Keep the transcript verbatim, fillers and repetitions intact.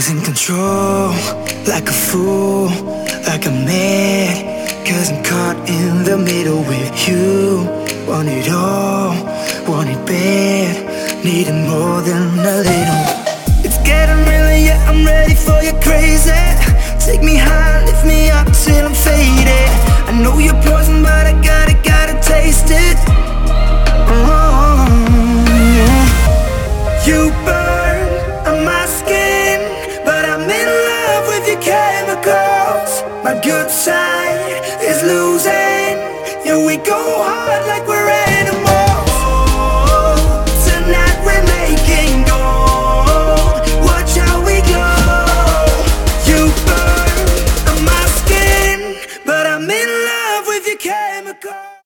losing control, like a fool, like I'm mad, cause I'm caught in the middle with you. Want it all, want it bad, needing more than a little. It's getting real, yeah, I'm ready for your crazy. Take me high, lift me up till I'm faded. I know you're poison, but I gotta, gotta taste it. Oh, you burn on my skin, but I'm in love with your chemicals. My good side is losing. Yeah, we go hard like